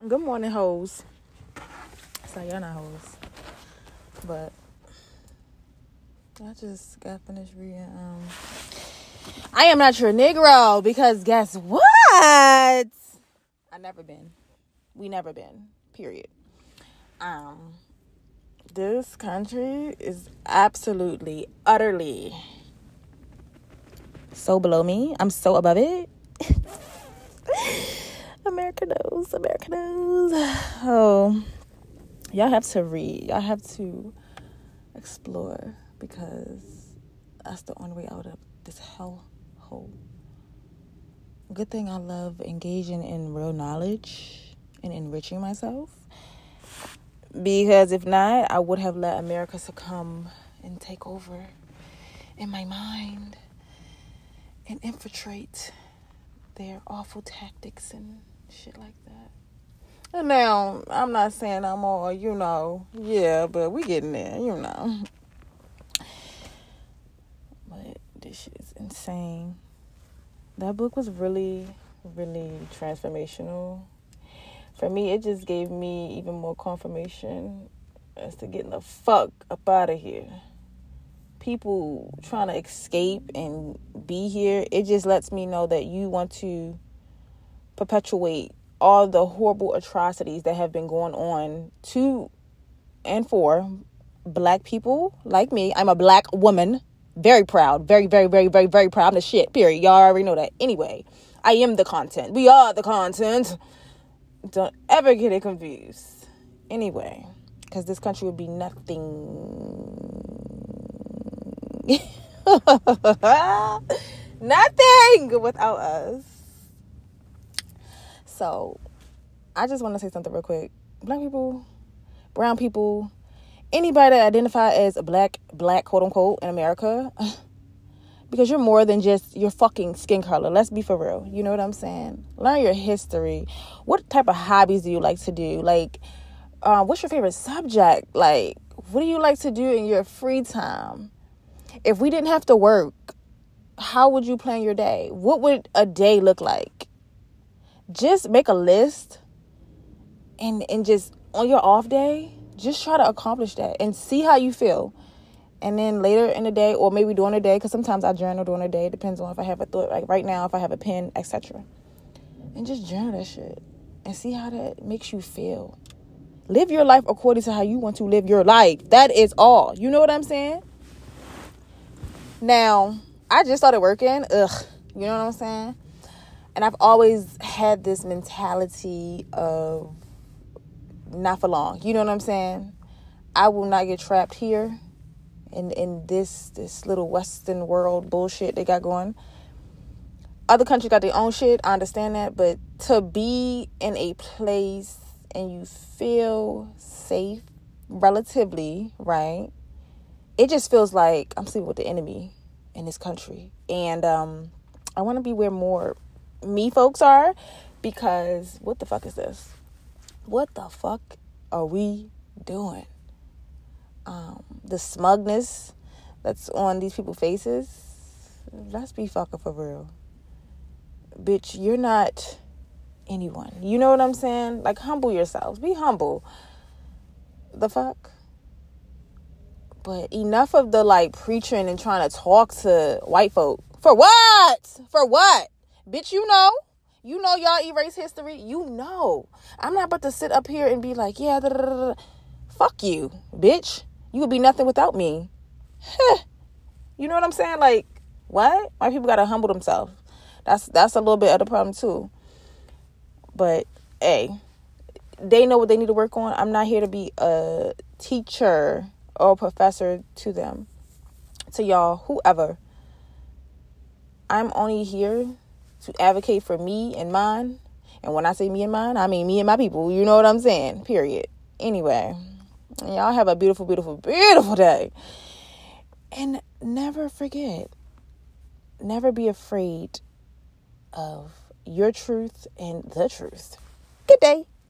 Good morning, hoes. So y'all not hoes, but I just got finished reading. I am not your Negro because guess what? I never been. We never been. Period. This country is absolutely, utterly so below me. I'm so above it. America knows. America knows. Oh, y'all have to read. Y'all have to explore because that's the only way out of this hellhole. Good thing I love engaging in real knowledge and enriching myself. Because if not, I would have let America succumb and take over in my mind and infiltrate their awful tactics and shit like that. And now, I'm not saying I'm all, yeah, but we getting there, But this shit is insane. That book was really, really transformational. For me, it just gave me even more confirmation as to getting the fuck up out of here. People trying to escape and be here, it just lets me know that you want to perpetuate all the horrible atrocities that have been going on to and for black people like me. I'm a black woman. Very proud. Very, very, very, very, very proud. I'm the shit, period. Y'all already know that. Anyway, I am the content. We are the content. Don't ever get it confused. Anyway, because this country would be nothing. Nothing without us. So, I just want to say something real quick. Black people, brown people, anybody that identify as a black, quote unquote, in America, because you're more than just your fucking skin color. Let's be for real. You know what I'm saying? Learn your history. What type of hobbies do you like to do? Like, what's your favorite subject? Like, what do you like to do in your free time? If we didn't have to work, how would you plan your day? What would a day look like? Just make a list and just on your off day, just try to accomplish that and see how you feel. And then later in the day, or maybe during the day, because sometimes I journal during the day. It depends on if I have a thought, like right now, if I have a pen, etc. And just journal that shit and see how that makes you feel. Live your life according to how you want to live your life. That is all. You know what I'm saying? Now, I just started working. You know what I'm saying? And I've always had this mentality of not for long. You know what I'm saying? I will not get trapped here in this little Western world bullshit they got going. Other countries got their own shit. I understand that. But to be in a place and you feel safe, relatively, right? It just feels like I'm sleeping with the enemy in this country. And I want to be where more me folks are, because what the fuck is this? What the fuck are we doing? The smugness that's on these people's faces, let's be fucking for real. Bitch, you're not anyone. You know what I'm saying? Like, humble yourselves. Be humble. The fuck? But enough of the, like, preaching and trying to talk to white folk. For what? For what? Bitch, you know y'all erase history. You know. I'm not about to sit up here and be like, yeah, fuck you, bitch. You would be nothing without me. You know what I'm saying? Like, what? White people gotta humble themselves. That's a little bit of the problem too. But hey, they know what they need to work on. I'm not here to be a teacher or a professor to them, to y'all, whoever. I'm only here to advocate for me and mine. And when I say me and mine, I mean me and my people. You know what I'm saying? Period. Anyway, y'all have a beautiful, beautiful, beautiful day. And never forget, never be afraid of your truth and the truth. Good day.